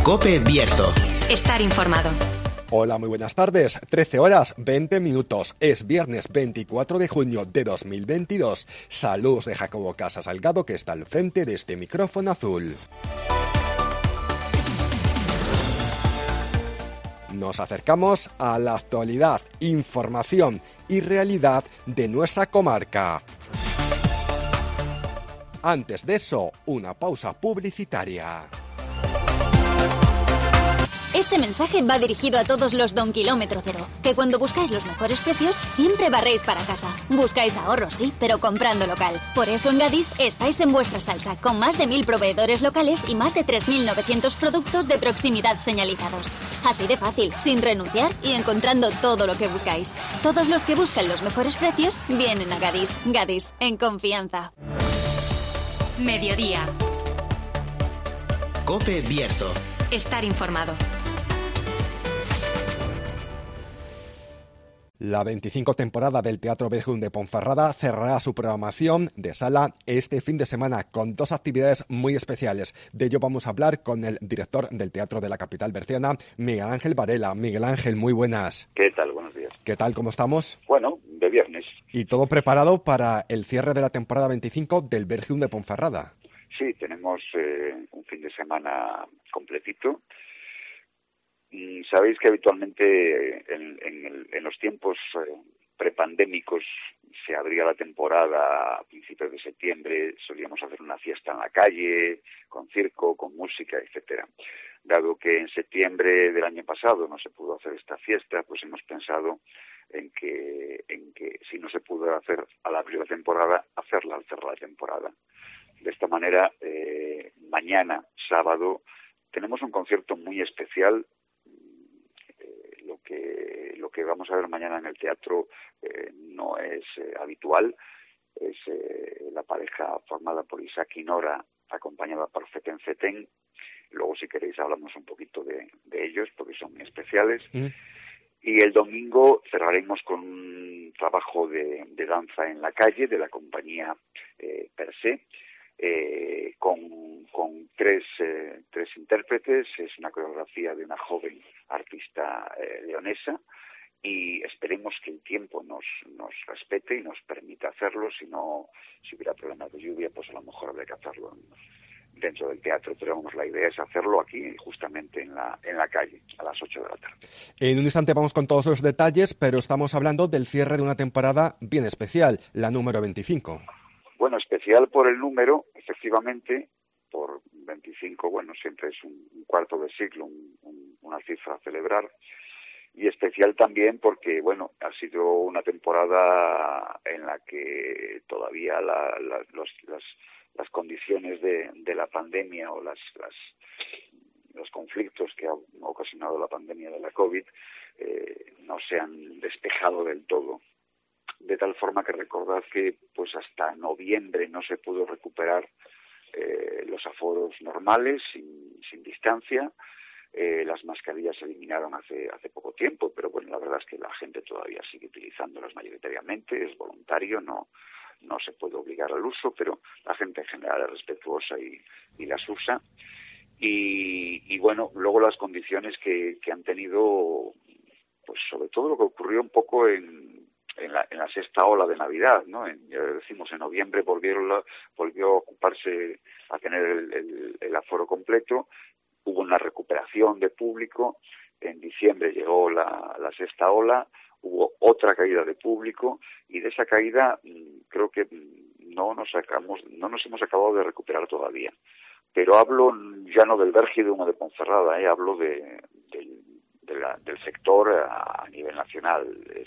COPE Bierzo. Estar informado. Hola, muy buenas tardes. 13 horas 20 minutos. Es viernes 24 de junio de 2022. Saludos de Jacobo Casa Salgado, que está al frente de este micrófono azul. Nos acercamos a la actualidad, información y realidad de nuestra comarca. Antes de eso, una pausa publicitaria. Este mensaje va dirigido a todos los Don Kilómetro Cero, que cuando buscáis los mejores precios, siempre barréis para casa. Buscáis ahorros, sí, pero comprando local. Por eso en Gadis estáis en vuestra salsa, con más de 1000 proveedores locales y más de 3900 productos de proximidad señalizados. Así de fácil, sin renunciar y encontrando todo lo que buscáis. Todos los que buscan los mejores precios vienen a Gadis. Gadis, en confianza. Mediodía. COPE Bierzo. Estar informado. La 25 temporada del Teatro Berjón de Ponferrada cerrará su programación de sala este fin de semana con dos actividades muy especiales. De ello vamos a hablar con el director del Teatro de la capital berciana, Miguel Ángel Varela. Miguel Ángel, muy buenas. ¿Qué tal? Buenos días. ¿Qué tal? ¿Cómo estamos? Bueno, de viernes. ¿Y todo preparado para el cierre de la temporada 25 del Berjón de Ponferrada? Sí, tenemos un fin de semana completito. Sabéis que habitualmente en los tiempos prepandémicos se abría la temporada a principios de septiembre, solíamos hacer una fiesta en la calle, con circo, con música, etcétera. Dado que en septiembre del año pasado no se pudo hacer esta fiesta, pues hemos pensado en que si no se pudo hacer al abrir la temporada, hacerla al cerrar la temporada. De esta manera, mañana, sábado, tenemos un concierto muy especial. Lo que vamos a ver mañana en el teatro no es habitual. Es la pareja formada por Isaac y Nora, acompañada por Feten Feten. Luego, si queréis, hablamos un poquito de ellos, porque son muy especiales. Y el domingo cerraremos con un trabajo de danza en la calle de la compañía Per Se, con tres intérpretes. Es una coreografía de una joven artista leonesa, y esperemos que el tiempo nos respete y nos permita hacerlo. Si hubiera problemas de lluvia, pues a lo mejor habría que hacerlo dentro del teatro, pero vamos, la idea es hacerlo aquí, justamente en la calle, a las 8 de la tarde. En un instante vamos con todos los detalles, pero estamos hablando del cierre de una temporada bien especial, la número 25. Bueno, especial por el número, efectivamente, por 25, bueno, siempre es un cuarto de siglo, una cifra a celebrar, y especial también porque, bueno, ha sido una temporada en la que todavía las condiciones de la pandemia o los conflictos que ha ocasionado la pandemia de la COVID no se han despejado del todo. De tal forma que recordad que pues hasta noviembre no se pudo recuperar los aforos normales, sin distancia. Las mascarillas se eliminaron hace poco tiempo, pero bueno, la verdad es que la gente todavía sigue utilizándolas mayoritariamente, es voluntario, no se puede obligar al uso, pero la gente en general es respetuosa y las usa. Y bueno, luego las condiciones que han tenido, pues sobre todo lo que ocurrió un poco en la sexta ola de Navidad, ¿no? Ya decimos, en noviembre volvió a ocuparse, a tener el aforo completo. Hubo una recuperación de público. En diciembre llegó la sexta ola, hubo otra caída de público, y de esa caída creo que no nos hemos acabado de recuperar todavía. Pero hablo ya no del Berjón de Ponferrada, hablo del sector a nivel nacional.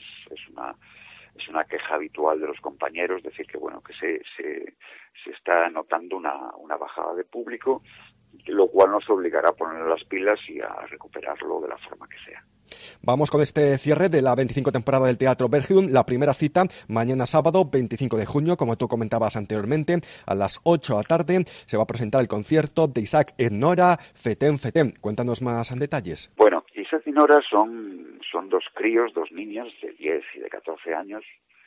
Es una queja habitual de los compañeros, decir que bueno, que se está notando una bajada de público, lo cual nos obligará a poner las pilas y a recuperarlo de la forma que sea. Vamos con este cierre de la 25 temporada del Teatro Berjón. La primera cita mañana sábado 25 de junio, como tú comentabas anteriormente, a las 8 de la tarde se va a presentar el concierto de Isaac y Nora, Feten Feten. Cuéntanos más detalles. Bueno, Isaac y Nora son dos críos, dos niños de 10 y de 14 años,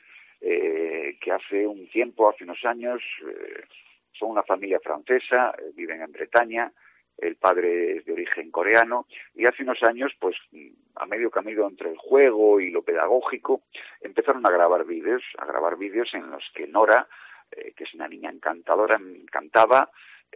que hace unos años, son una familia francesa, viven en Bretaña, el padre es de origen coreano, y hace unos años, pues a medio camino entre el juego y lo pedagógico, empezaron a grabar vídeos en los que Nora, que es una niña encantadora, cantaba,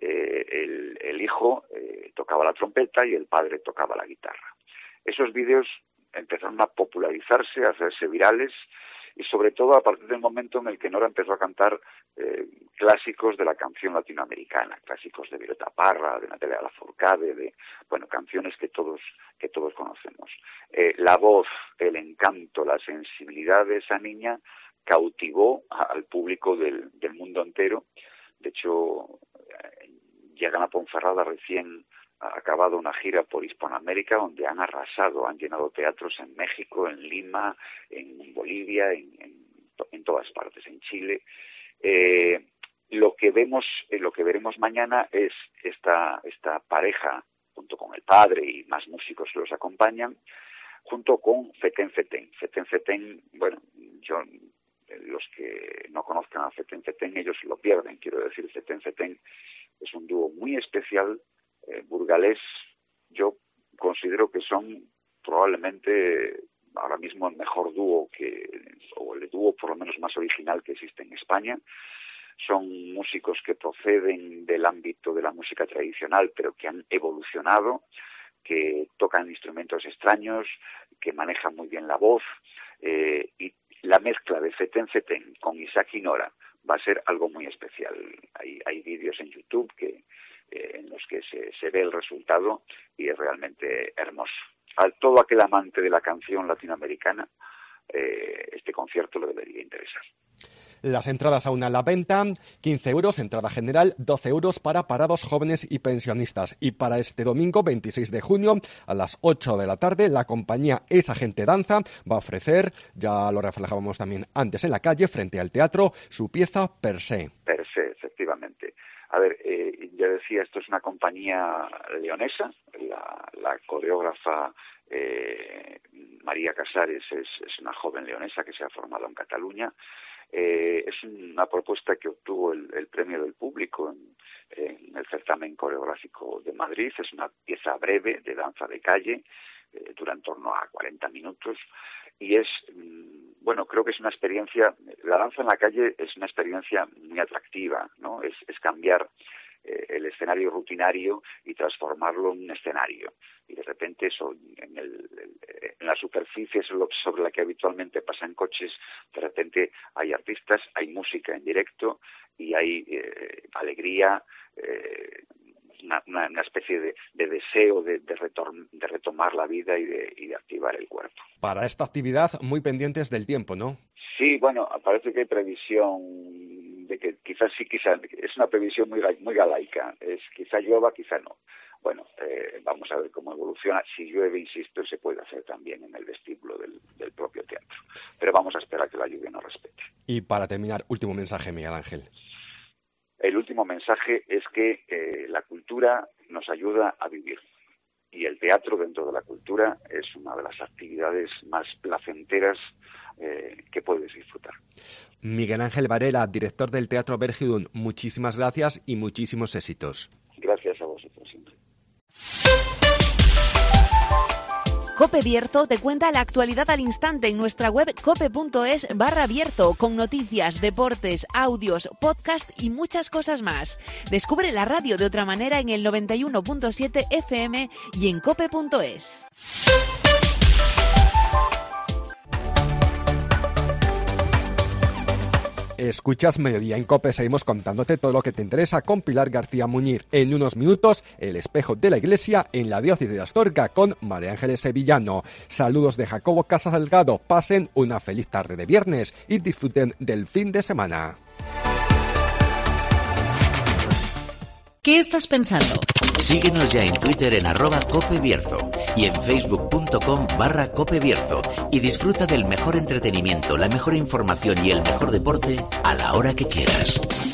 el hijo tocaba la trompeta y el padre tocaba la guitarra. Esos vídeos empezaron a popularizarse, a hacerse virales, y sobre todo a partir del momento en el que Nora empezó a cantar clásicos de la canción latinoamericana, clásicos de Violeta Parra, de Natalia Lafourcade, canciones que todos conocemos. La voz, el encanto, la sensibilidad de esa niña cautivó al público del mundo entero. De hecho, llegan a Ponferrada recién ha acabado una gira por Hispanoamérica donde han arrasado, han llenado teatros en México, en Lima, en Bolivia, en todas partes, en Chile. Lo que veremos mañana es esta pareja, junto con el padre y más músicos que los acompañan, junto con Feten Feten. Feten Feten, los que no conozcan a Feten Feten, ellos lo pierden. Quiero decir, Feten Feten es un dúo muy especial, burgalés. Yo considero que son probablemente ahora mismo el mejor dúo o el dúo por lo menos más original que existe en España. Son músicos que proceden del ámbito de la música tradicional, pero que han evolucionado, que tocan instrumentos extraños, que manejan muy bien la voz, y la mezcla de Feten Feten con Isaac y Nora va a ser algo muy especial. Hay vídeos en YouTube en los que se ve el resultado y es realmente hermoso. A todo aquel amante de la canción latinoamericana, este concierto le debería interesar. Las entradas aún a la venta, 15 euros, entrada general, 12 euros para parados, jóvenes y pensionistas. Y para este domingo, 26 de junio, a las 8 de la tarde, la compañía Esa Gente Danza va a ofrecer, ya lo reflejábamos también antes en la calle, frente al teatro, su pieza Per Se. Per Se, efectivamente. A ver, ya decía, esto es una compañía leonesa, la coreógrafa María Casares es una joven leonesa que se ha formado en Cataluña. Es una propuesta que obtuvo el premio del público en el certamen coreográfico de Madrid. Es una pieza breve de danza de calle, dura en torno a 40 minutos y creo que es una experiencia, la danza en la calle es una experiencia muy atractiva, ¿no? Es cambiar el escenario rutinario y transformarlo en un escenario. Y de repente eso, en la superficie sobre la que habitualmente pasan coches, de repente hay artistas, hay música en directo y hay alegría, una especie de deseo de retomar la vida y de activar el cuerpo. Para esta actividad, muy pendientes del tiempo, ¿no? Sí, parece que hay previsión de que quizás es una previsión muy galaica. Quizá llueva, quizá no. Vamos a ver cómo evoluciona. Si llueve, insisto, se puede hacer también en el vestíbulo del propio teatro. Pero vamos a esperar que la lluvia nos respete. Y para terminar, último mensaje, Miguel Ángel. El último mensaje es que la cultura nos ayuda a vivir. Y el teatro dentro de la cultura es una de las actividades más placenteras que puedes disfrutar. Miguel Ángel Varela, director del Teatro Berjidun, muchísimas gracias y muchísimos éxitos. Gracias a vosotros siempre. COPE Bierzo te cuenta la actualidad al instante en nuestra web cope.es/Bierzo, con noticias, deportes, audios, podcast y muchas cosas más. Descubre la radio de otra manera en el 91.7 FM y en cope.es. Escuchas Mediodía en COPE, seguimos contándote todo lo que te interesa con Pilar García Muñiz. En unos minutos, el espejo de la iglesia en la diócesis de Astorga con María Ángeles Sevillano. Saludos de Jacobo Casas Salgado, pasen una feliz tarde de viernes y disfruten del fin de semana. ¿Qué estás pensando? Síguenos ya en Twitter en @CopeBierzo y en facebook.com/CopeBierzo y disfruta del mejor entretenimiento, la mejor información y el mejor deporte a la hora que quieras.